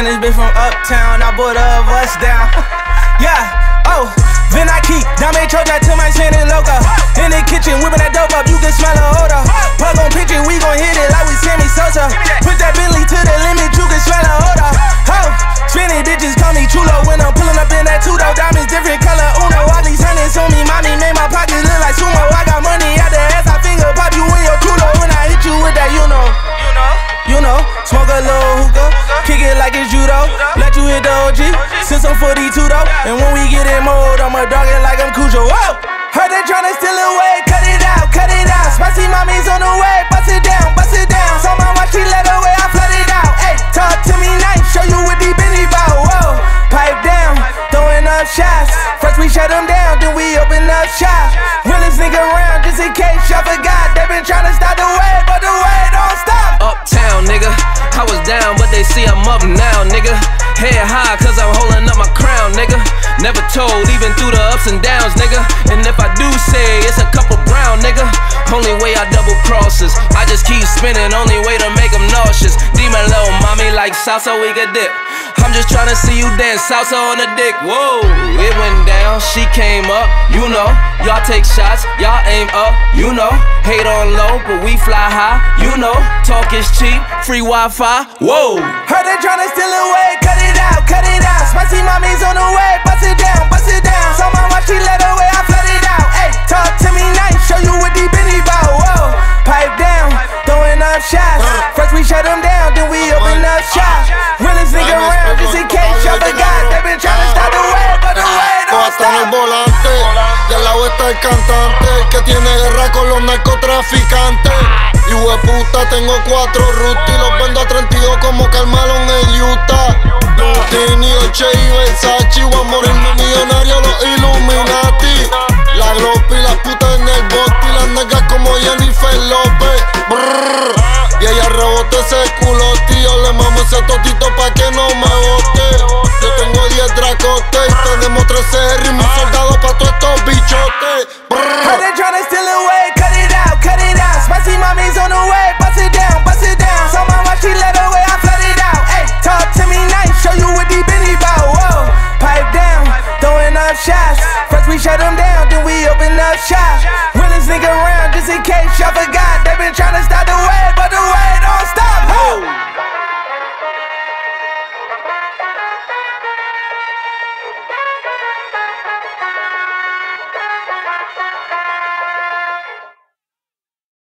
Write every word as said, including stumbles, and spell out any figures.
And this bitch from uptown, I bought a bus down. Yeah, oh, then I keep Dame Troja to my Shannon Loca. In the kitchen, whipping that dope up, you can smell the odor. Plug on picture, we gon' hit it like we Sammy Sosa. Put that Bentley to the limit, you can smell the odor. Oh, spinning bitches call me Chulo when I'm pulling up in that two-door. Diamonds different color, Uno. All these hundreds on me, mommy made my pockets look like sumo. I got money out the ass, I finger pop you in your culo. When I hit you with that, you know, you know, you know. Smoke a little hookah, kick it like it's judo. Let you hit the O G, since I'm forty-two though. And when we get in mode, I'ma dog it like I'm Cujo. Whoa! Heard they tryna steal away, cut it out, cut it out. Spicy mommy's on the way, bust it down, bust it down. So my watch, she let away, I flood it out. Ayy, talk to me nice, show you what deep in the bow. Whoa, pipe down, throwing up shots. First we shut them down, then we open up shop. Realest nigga around, just in case y'all forgot. They been tryna stop the wave, but the wave don't stop. Uptown, nigga, I was down, but they see I'm up now, nigga. Head high, cause I'm holding up my crown, nigga. Never told, even through the ups and downs, nigga. And if I do say it's a couple brown, nigga. Only way I double crosses, I just keep spinning, only way to make them nauseous. Demon little mommy like salsa, we could dip. I'm just tryna see you dance salsa on the dick. Whoa, it went down, she came up, you know. Y'all take shots, y'all aim up, you know. Hate on low, but we fly high, you know. Talk is cheap, free Wi-Fi, whoa. Heard they tryna steal away, cut it out, cut it out. Spicy mommy's on the way, bust it down, bust it down. So my watch, she let away, I flood it out. Ayy, talk to me nice, show you what deep in the bow. Whoa, pipe down, throwing up shots. First we shut them down, then we open up shop. Realest nigga around, just in case y'all forgot. They been tryna stop the wave, but the wave don't Hasta en el stop. volante, y al lado está el cantante, el que tiene guerra con los narcotraficantes. Y hueputa, tengo cuatro rutas y los vendo a treinta y dos como Carmelo en Utah. Tini, Dolce y Versace, voy a morirme millonario, los Illuminati. La glopa y las putas en el bote y las nalgas como Jennifer López. Brrr. Y ella rebota ese culo, tío, le mamo ese totito pa' que no me bote. Yo tengo diez dracotes y tenemos trece R y mis soldados pa' todos estos bichotes. Heard they tryna steal away, cut it out, cut it out. Spicy mommy's on the way, bust it down, bust it down. So my watch, she let away, I flood it out. Ayy, talk to me nice, show you what deep in the bow. Whoa, pipe down, throwing up shots. First we shut them down, then we open up shop. Realest nigga around, just in case y'all forgot. They been tryna stop the wave, but the